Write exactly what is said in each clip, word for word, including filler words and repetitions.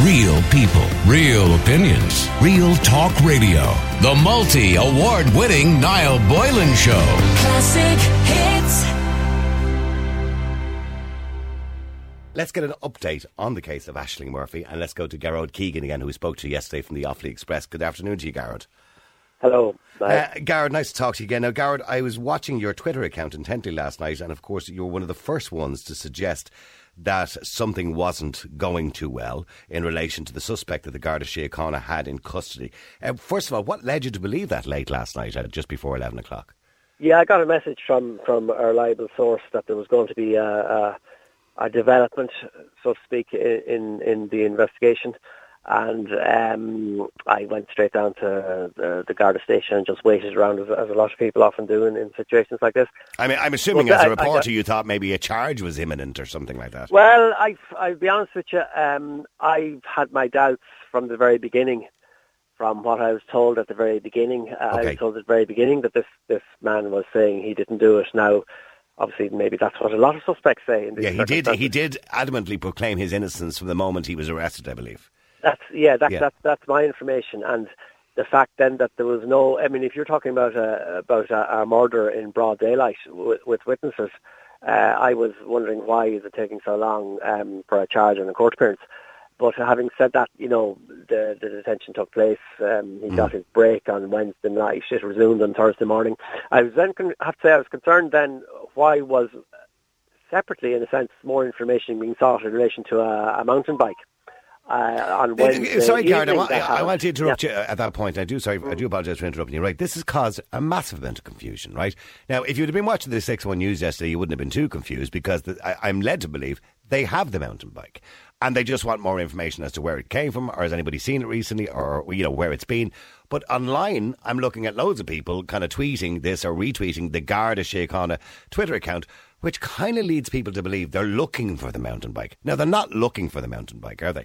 Real people, real opinions, real talk radio. The multi-award-winning Niall Boylan Show. Classic hits. Let's get an update on the case of Aisling Murphy, and let's go to Garrod Keegan again, who we spoke to yesterday from the Offaly Express. Good afternoon to you, Garrod. Hello. Uh, Garrod, nice to talk to you again. Now, Garrod, I was watching your Twitter account intently last night, and of course you were one of the first ones to suggest that something wasn't going too well in relation to the suspect that the Garda Síochána had in custody. Uh, first of all, what led you to believe that late last night, uh, just before eleven o'clock? Yeah, I got a message from, from a reliable source that there was going to be a, a, a development, so to speak, in, in, in the investigation. And um, I went straight down to the, the Garda station and just waited around, as, as a lot of people often do in, in situations like this. I mean, I'm assuming Well, as a I- I reporter got- you thought maybe a charge was imminent or something like that. Well, I've, I'll be honest with you, um, I've had my doubts from the very beginning, from what I was told at the very beginning. Uh, I Okay. was told at the very beginning that this, this man was saying he didn't do it. Now, obviously, maybe that's what a lot of suspects say. In these Yeah, he did. circumstances. He did adamantly proclaim his innocence from the moment he was arrested, I believe. That's yeah, that, Yeah. That's that's my information, and the fact then that there was no. I mean, if you're talking about a about a, a murder in broad daylight with, with witnesses, uh, I was wondering why is it taking so long um, for a charge and a court appearance. But having said that, you know, the the detention took place. Um, he Mm. got his break on Wednesday night. It resumed on Thursday morning. I was then con- have to say I was concerned then. Why was separately, in a sense, more information being sought in relation to a, a mountain bike? Uh, on Wednesday Uh, Sorry, Garrett, I, evening wa- that I, I happened. want to interrupt Yeah. you at that point. I do, sorry, I do apologise for interrupting you. Right, this has caused a massive amount of confusion, right? Now, if you'd have been watching the six one News yesterday, you wouldn't have been too confused because the, I, I'm led to believe they have the mountain bike and they just want more information as to where it came from, or has anybody seen it recently, or, you know, where it's been. But online, I'm looking at loads of people kind of tweeting this or retweeting the Garda Síochána Twitter account, which kind of leads people to believe they're looking for the mountain bike. Now, they're not looking for the mountain bike, are they?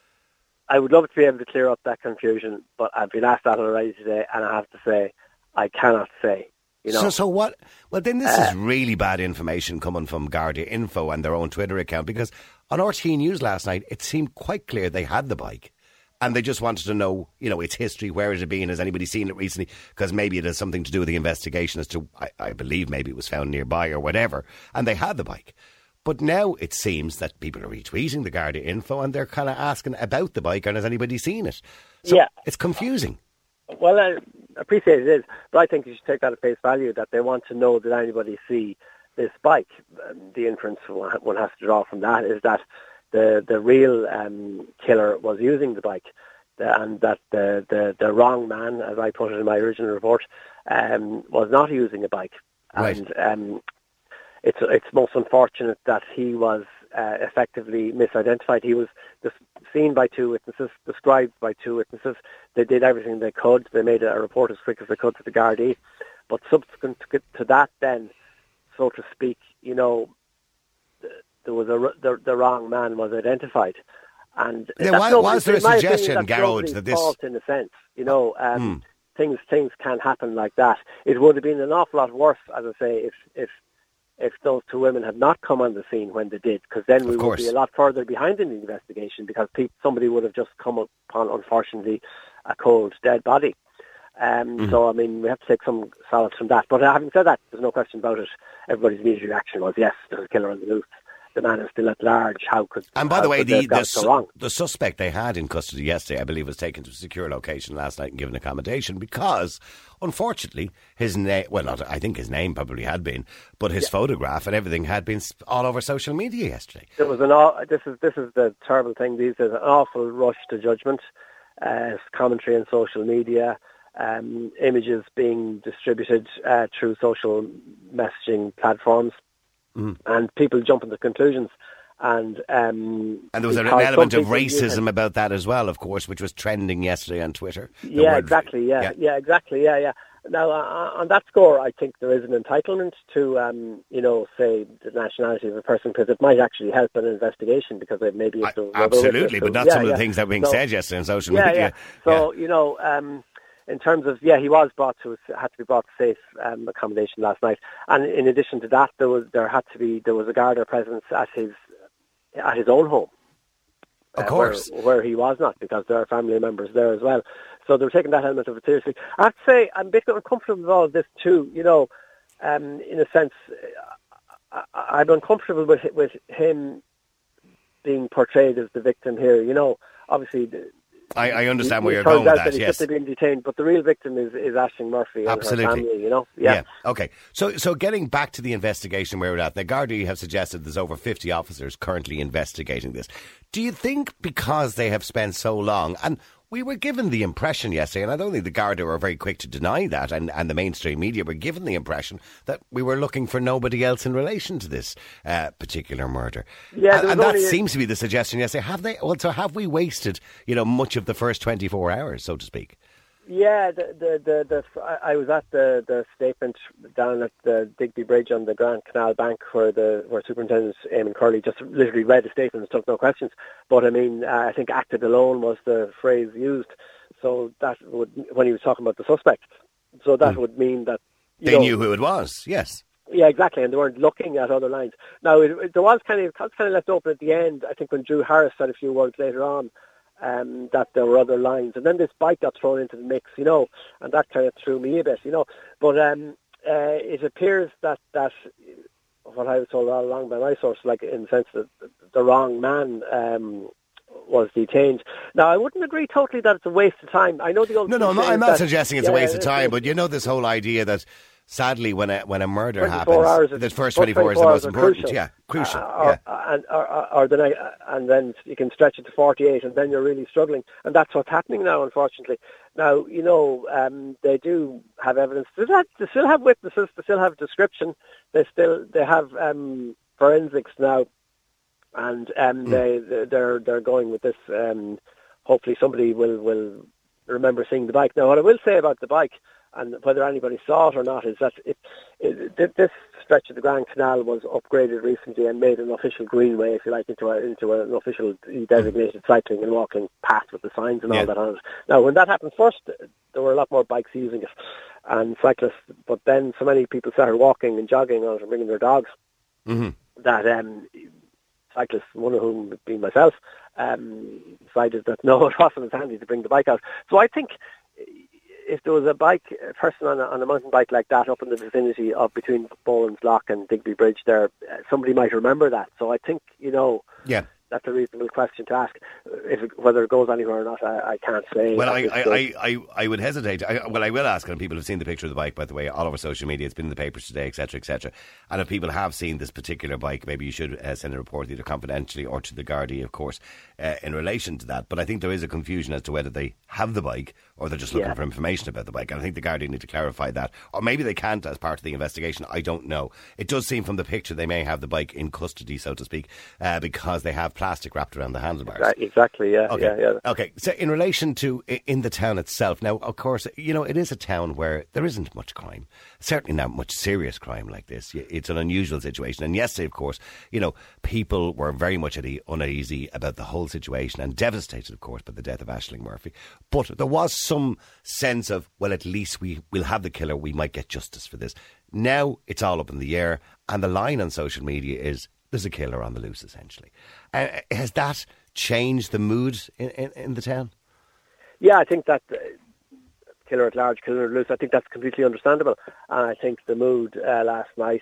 I would love to be able to clear up that confusion, but I've been asked that already today, and I have to say, I cannot say. You know, So, so what? Well, then this Uh, is really bad information coming from Garda Info and their own Twitter account, because on R T News last night, it seemed quite clear they had the bike. And they just wanted to know, you know, its history, where it had been, has anybody seen it recently? Because maybe it has something to do with the investigation as to, I, I believe maybe it was found nearby or whatever. And they had the bike. But now it seems that people are retweeting the Garda Info and they're kind of asking about the bike and has anybody seen it? So Yeah. it's confusing. well, I appreciate it is, but I think you should take that at face value, that they want to know, did anybody see this bike? Um, the inference one one has to draw from that is that the, the real um, killer was using the bike, the, and that the, the, the wrong man, as I put it in my original report, um, was not using a bike. Right. And um, it's it's most unfortunate that he was uh, effectively misidentified. He was just seen by two witnesses, described by two witnesses. They did everything they could. They made a report as quick as they could to the Gardaí. But subsequent to to that then, so to speak, you know, th- there was a, the, the wrong man was identified. And Yeah, that's why- nobody's- was there a in my opinion, suggestion, that's Garrod, nobody's that this- Hmm. fault in a sense, you know, um, things things can happen like that. It would have been an awful lot worse, as I say, if if if those two women had not come on the scene when they did, because then we Of would course. be a lot further behind in the investigation, because pe- somebody would have just come upon, unfortunately, a cold, dead body. Um, Mm-hmm. So, I mean, we have to take some solace from that. But uh, having said that, there's no question about it. Everybody's immediate reaction was, yes, there's a killer on the loose. The man is still at large. How could And by how the way, could the they have got the, it so su- wrong? the suspect they had in custody yesterday, I believe, was taken to a secure location last night and given accommodation because, unfortunately, his name, well, not, I think his name probably had been, but his photograph and everything had been sp- all over social media yesterday. There was an aw- this is this is the terrible thing these days, an awful rush to judgment, uh, commentary on social media, um, images being distributed uh, through social messaging platforms, Mm. and people jumping to conclusions. And um, And there was an because element some of people use it- racism about that as well, of course, which was trending yesterday on Twitter. The Yeah, word- exactly. Yeah, yeah, exactly. Yeah, yeah. Now, uh, on that score, I think there is an entitlement to, um, you know, say the nationality of a person, because it might actually help an investigation, because it maybe I- it's a rubber absolutely, witness, but so- not yeah, some of yeah. the things that were being So- said yesterday on social yeah, media. Yeah. So, you know, um, in terms of, yeah, he was brought to, had to be brought to safe um, accommodation last night. And in addition to that, there was, there had to be, there was a Garda presence at his, at his own home. Of uh, course. where, where he was not, because there are family members there as well. So they're taking that element of it seriously. I have to say, I'm a bit uncomfortable with all of this too. You know, um, in a sense, I, I'm uncomfortable with with him being portrayed as the victim here. You know, obviously. The, I, I understand where it you're going with that, that yes. He's being detained, but the real victim is, is Aisling Murphy and Absolutely. her family, you know? Yeah. yeah. Okay. So so getting back to the investigation where we're at, the Gardaí have suggested there's over fifty officers currently investigating this. Do you think because they have spent so long, and we were given the impression yesterday, and I don't think the Garda were very quick to deny that, and, and the mainstream media were given the impression that we were looking for nobody else in relation to this uh, particular murder. Yeah, and and that a... seems to be the suggestion yesterday. Have they? Well, so have we wasted, you know, much of the first twenty-four hours, so to speak? Yeah, the the the, the I, I was at the, the statement down at the Digby Bridge on the Grand Canal Bank where the where Superintendent Eamon Curley just literally read the statement and took no questions. But I mean, uh, I think "acted alone" was the phrase used. So that would, when he was talking about the suspect, so that mm. would mean that you they know, knew who it was. Yes. Yeah, exactly, and they weren't looking at other lines. Now, it, it, there was kind of it was kind of left open at the end. I think when Drew Harris said a few words later on. Um, that there were other lines, and then this bike got thrown into the mix, you know, and that kind of threw me a bit, you know. But um, uh, it appears that that what I was told all along by my source, like in the sense that the wrong man um, was detained. Now, I wouldn't agree totally that it's a waste of time. I know the old no, no, I'm not, I'm not that, suggesting it's yeah, a waste of time, it, but you know this whole idea that. Sadly, when a when a murder happens, hours, the first twenty-four is the most important. Crucial. Yeah, crucial. Uh, or, yeah. And or, or, or the night, and then you can stretch it to forty-eight, and then you're really struggling. And that's what's happening now, unfortunately. Now, you know, um, they do have evidence. They, have, they still have witnesses. They still have description. They still they have um, forensics now, and um, mm. they they're they're going with this. Um, hopefully, somebody will will remember seeing the bike. Now, what I will say about the bike, and whether anybody saw it or not, is that it, it, this stretch of the Grand Canal was upgraded recently and made an official greenway, if you like, into a, into an official designated cycling and walking path with the signs and all yeah. that on it. Now, when that happened first, there were a lot more bikes using it and cyclists, but then so many people started walking and jogging on it and bringing their dogs mm-hmm. that um, cyclists, one of whom being myself, um, decided that no, it wasn't as handy to bring the bike out. So I think if there was a bike, a person on a, on a mountain bike like that up in the vicinity of between Boland's Lock and Digby Bridge there, somebody might remember that. So I think, you know, yeah. that's a reasonable question to ask. If it, whether it goes anywhere or not, I, I can't say. Well, I, I, I, I, I would hesitate. I, well, I will ask, and people have seen the picture of the bike, by the way, all over social media. It's been in the papers today, et cetera, et cetera. And if people have seen this particular bike, maybe you should uh, send a report either confidentially or to the Gardaí, of course, uh, in relation to that. But I think there is a confusion as to whether they have the bike or they're just looking yeah. for information about the bike. And I think the Gardaí need to clarify that. Or maybe they can't as part of the investigation. I don't know. It does seem from the picture they may have the bike in custody, so to speak, uh, because they have plastic wrapped around the handlebars. Exactly, yeah. Okay. yeah, yeah. Okay, so in relation to in the town itself, now, of course, you know, it is a town where there isn't much crime. Certainly not much serious crime like this. It's an unusual situation. And yesterday, of course, you know, people were very much uneasy about the whole situation and devastated, of course, by the death of Aisling Murphy. But there was some sense of, well, at least we will have the killer. We might get justice for this. Now it's all up in the air. And the line on social media is, there's a killer on the loose, essentially. Uh, has that changed the mood in, in, in the town? Yeah, I think that uh, killer at large, killer at loose, I think that's completely understandable. And I think the mood uh, last night,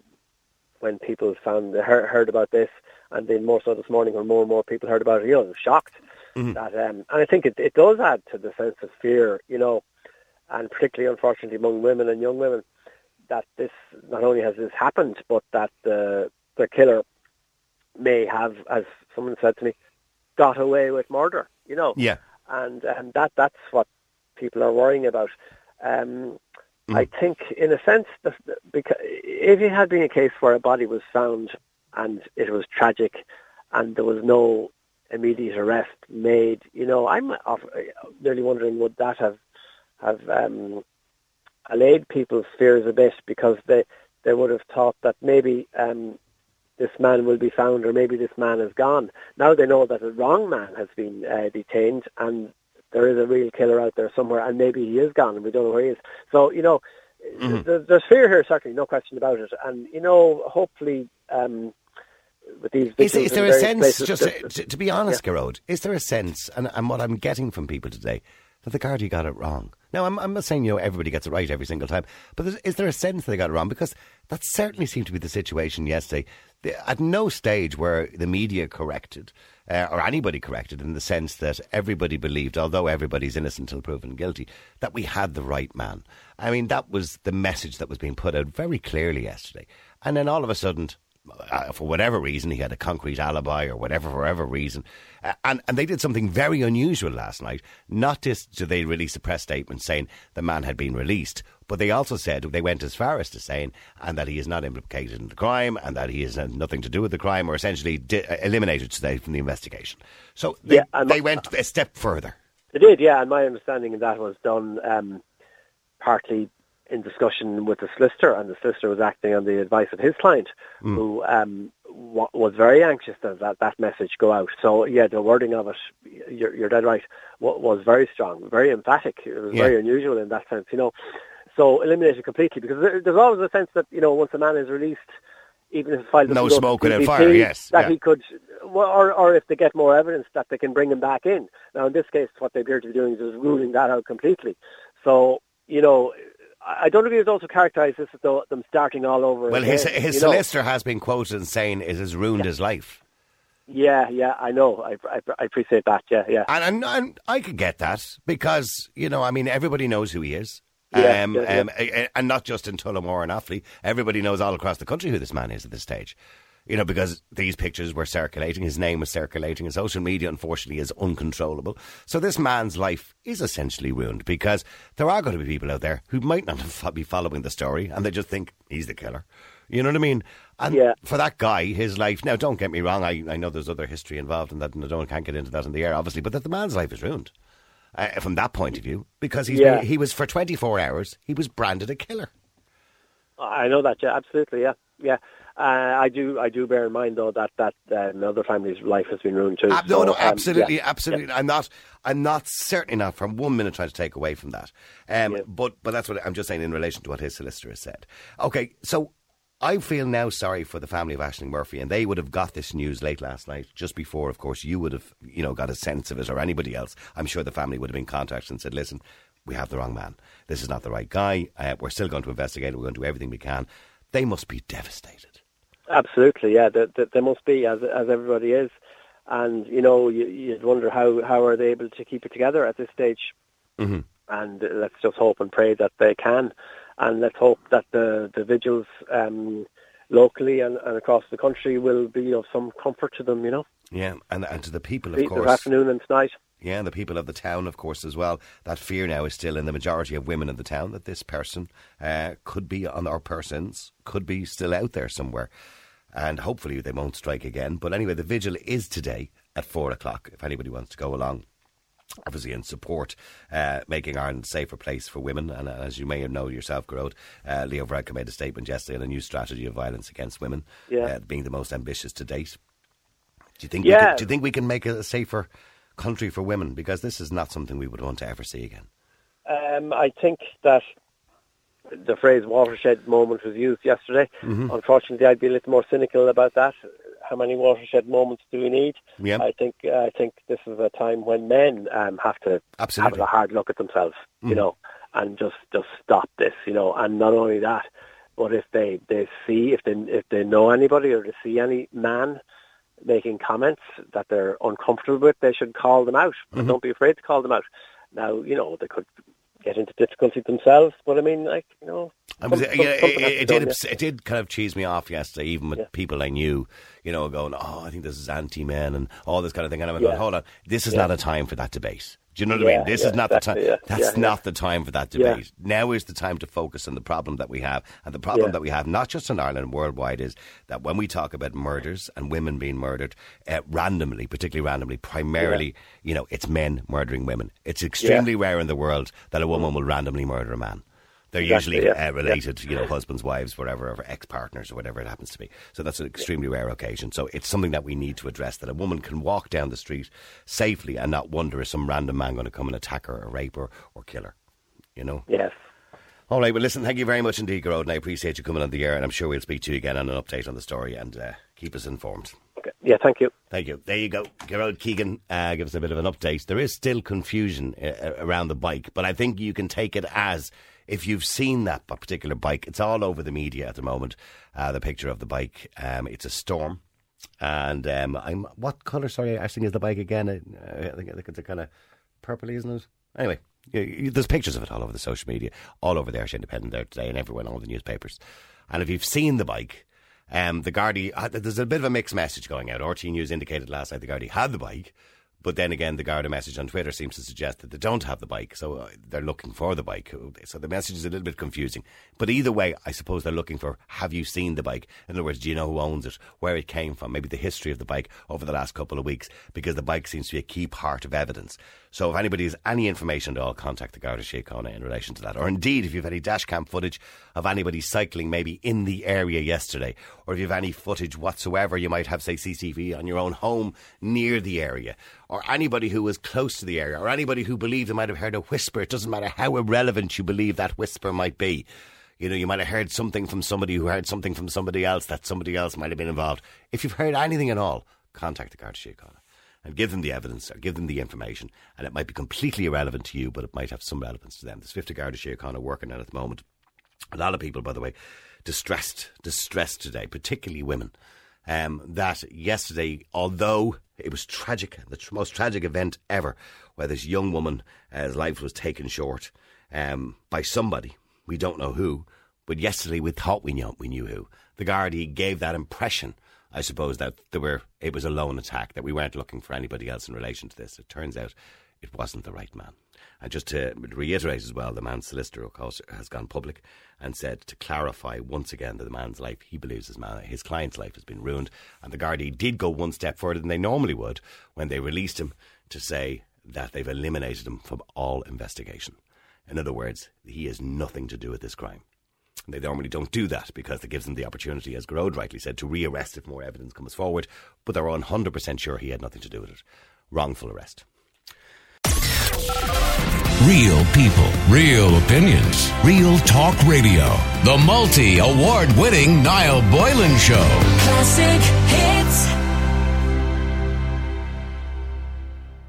when people found heard, heard about this, and then more so this morning when more and more people heard about it, you know, they were shocked. Mm-hmm. That, um, and I think it, it does add to the sense of fear, you know, and particularly, unfortunately, among women and young women, that this, not only has this happened, but that the the killer may have, as someone said to me, got away with murder, you know. Yeah. And um, that that's what people are worrying about. Um, mm. I think, in a sense, that because if it had been a case where a body was found and it was tragic and there was no immediate arrest made, you know, I'm nearly wondering, would that have, have um, allayed people's fears a bit, because they, they would have thought that maybe um, this man will be found, or maybe this man is gone. Now they know that the wrong man has been uh, detained, and there is a real killer out there somewhere, and maybe he is gone, and we don't know where he is. So, you know, mm-hmm. th- there's fear here, certainly, no question about it. And, you know, hopefully um, with these Is, victims is in there a various sense, places, just that- to, to, to be honest, Garrod, is there a sense, and, and what I'm getting from people today, that the Gardaí got it wrong? Now, I'm, I'm not saying, you know, everybody gets it right every single time, but is, is there a sense they got it wrong? Because that certainly seemed to be the situation yesterday. The, at no stage were the media corrected, uh, or anybody corrected, in the sense that everybody believed, although everybody's innocent until proven guilty, that we had the right man. I mean, that was the message that was being put out very clearly yesterday. And then all of a sudden, Uh, for whatever reason, he had a concrete alibi or whatever, for whatever reason. Uh, and, and they did something very unusual last night. Not just did they release a press statement saying the man had been released, but they also said, they went as far as to saying, and that he is not implicated in the crime, and that he has uh, nothing to do with the crime, or essentially di- uh, eliminated today from the investigation. So they, Yeah, and they my- went a step further. They did, yeah, and my understanding of that was done um, partly in discussion with the solicitor, and the solicitor was acting on the advice of his client, mm. who um, w- was very anxious that, that that message go out. So, yeah, the wording of it, you're, you're dead right, w- was very strong, very emphatic. It was yeah. very unusual in that sense, you know. So, eliminated completely, because there, there's always a sense that, you know, once a man is released, even if the file doesn't no go smoke to without P B T, fire, yes. That yeah. he could, or, or if they get more evidence, that they can bring him back in. Now, in this case, what they appear to be doing is just ruling that out completely. So, you know, I don't think it's also characterised this as though them starting all over Well, again, his, his solicitor know. has been quoted as saying it has ruined yeah. his life. Yeah, yeah, I know. I, I, I appreciate that, yeah, yeah. And, and, and I could get that because, you know, I mean, everybody knows who he is. Yeah, um, yeah, um, yeah. And not just in Tullamore and Offaly. Everybody knows all across the country who this man is at this stage. You know, because these pictures were circulating, his name was circulating, and social media, unfortunately, is uncontrollable. So this man's life is essentially ruined because there are going to be people out there who might not be following the story and they just think he's the killer. You know what I mean? And yeah. for that guy, his life, now don't get me wrong, I, I know there's other history involved in that and I don't, can't get into that in the air, obviously, but that the man's life is ruined uh, from that point of view because he's yeah. been, he was, for twenty-four hours, he was branded a killer. I know that, yeah, absolutely, yeah, yeah. Uh, I do, I do bear in mind though that that uh, another family's life has been ruined too. Uh, no, so, no, um, absolutely, yeah, absolutely. Yeah. I'm not, I'm not certainly not from one minute trying to take away from that. Um, yeah. but but that's what I'm just saying in relation to what his solicitor has said. Okay, so I feel now sorry for the family of Aisling Murphy, and they would have got this news late last night, just before, of course, you would have, you know, got a sense of it, or anybody else. I'm sure the family would have been contacted and said, "Listen, we have the wrong man. This is not the right guy. Uh, we're still going to investigate it. We're going to do everything we can." They must be devastated. Absolutely, yeah. They, they, they must be, as as everybody is, and you know, you, you'd wonder how how are they able to keep it together at this stage. Mm-hmm. And let's just hope and pray that they can, and let's hope that the the vigils um, locally and, and across the country will be of some comfort to them. You know. Yeah, and and to the people, of This course. afternoon and tonight. Yeah, and the people of the town, of course, as well. That fear now is still in the majority of women in the town that this person uh, could be on, or persons could be still out there somewhere. And hopefully they won't strike again. But anyway, the vigil is today at four o'clock, if anybody wants to go along. Obviously in support, uh, making Ireland a safer place for women. And uh, as you may know yourself, Garrod, uh, Leo Varadkar made a statement yesterday on a new strategy of violence against women, yeah. uh, being the most ambitious to date. Do you think? Yeah. We can, do you think we can make a safer country for women? Because this is not something we would want to ever see again. Um, I think that the phrase watershed moment was used yesterday. Mm-hmm. Unfortunately, I'd be a little more cynical about that. How many watershed moments do we need? Yeah. I think uh, I think this is a time when men um, have to Absolutely. have a hard look at themselves, mm. you know, and just, just stop this, you know. And not only that, but if they, they see, if they if they know anybody or they see any man making comments that they're uncomfortable with, they should call them out. But mm-hmm. don't be afraid to call them out. Now, you know, they could get into difficulty themselves, but I mean, like, you know, I was, some, yeah, some, it, it, it done, did. yeah. It did kind of cheese me off yesterday, even with yeah. people I knew. You know, going, "Oh, I think this is anti-men" and all this kind of thing. And I'm yeah. going, "Hold on, this is yeah. not a time for that debate." Do you know what yeah, I mean? This yeah, is not exactly, the time. yeah. That's yeah, not yeah. the time for that Yeah. debate. Now is the time to focus on the problem that we have, and the problem Yeah. that we have, not just in Ireland, worldwide, is that when we talk about murders and women being murdered uh, randomly, particularly randomly, primarily, Yeah. you know, it's men murdering women. It's extremely rare in the world that a woman will randomly murder a man. They're Exactly, usually yeah. uh, related, you know, husbands, wives, whatever, or ex-partners or whatever it happens to be. So that's an extremely rare occasion. So it's something that we need to address, that a woman can walk down the street safely and not wonder, is some random man going to come and attack her or rape her or kill her, you know? Yes. All right, well, listen, thank you very much indeed, Gerard, and I appreciate you coming on the air, and I'm sure we'll speak to you again on an update on the story, and uh, keep us informed. Okay. Yeah, thank you. Thank you. There you go. Gerard Keegan uh, gives us a bit of an update. There is still confusion uh, around the bike, but I think you can take it as, if you've seen that particular bike, it's all over the media at the moment, uh, the picture of the bike. Um, it's a Storm. And um, I'm what colour, sorry, I think is the bike again? I, I, think, I think it's a kind of purpley, isn't it? Anyway, you, you, there's pictures of it all over the social media, all over the Irish Independent there today, and everywhere in all the newspapers. And if you've seen the bike, um, the Gardaí, uh, there's a bit of a mixed message going out. R T News indicated last night the Gardaí had the bike, but then again, the Garda message on Twitter seems to suggest that they don't have the bike, so uh, they're looking for the bike. So the message is a little bit confusing. But either way, I suppose they're looking for, have you seen the bike? In other words, do you know who owns it, where it came from, maybe the history of the bike over the last couple of weeks, because the bike seems to be a key part of evidence. So if anybody has any information at all, contact the Garda Síochána in relation to that. Or indeed, if you've any dash cam footage of anybody cycling maybe in the area yesterday, or if you have any footage whatsoever, you might have, say, C C T V on your own home near the area, or anybody who was close to the area, or anybody who believed they might have heard a whisper. It doesn't matter how irrelevant you believe that whisper might be. You know, you might have heard something from somebody who heard something from somebody else that somebody else might have been involved. If you've heard anything at all, contact the Garda Síochána and give them the evidence or give them the information. And it might be completely irrelevant to you, but it might have some relevance to them. There's fifty Garda Síochána working on it at the moment. A lot of people, by the way, distressed, distressed today, particularly women. Um, that yesterday, although it was tragic, the tr- most tragic event ever, where this young woman's uh, life was taken short um, by somebody, we don't know who, but yesterday we thought we knew, we knew who. The Gardaí gave that impression, I suppose, that there were it was a lone attack, that we weren't looking for anybody else in relation to this. It turns out it wasn't the right man. And just to reiterate as well, the man's solicitor, of course, has gone public and said to clarify once again that the man's life, he believes his man, his client's life has been ruined. And the Gardaí did go one step further than they normally would when they released him, to say that they've eliminated him from all investigation. In other words, he has nothing to do with this crime. They normally don't do that because it gives them the opportunity, as Garode rightly said, to re-arrest if more evidence comes forward. But they're one hundred percent sure he had nothing to do with it. Wrongful arrest. Real people, real opinions, Real Talk Radio. The multi-award winning Niall Boylan Show. Classic hits.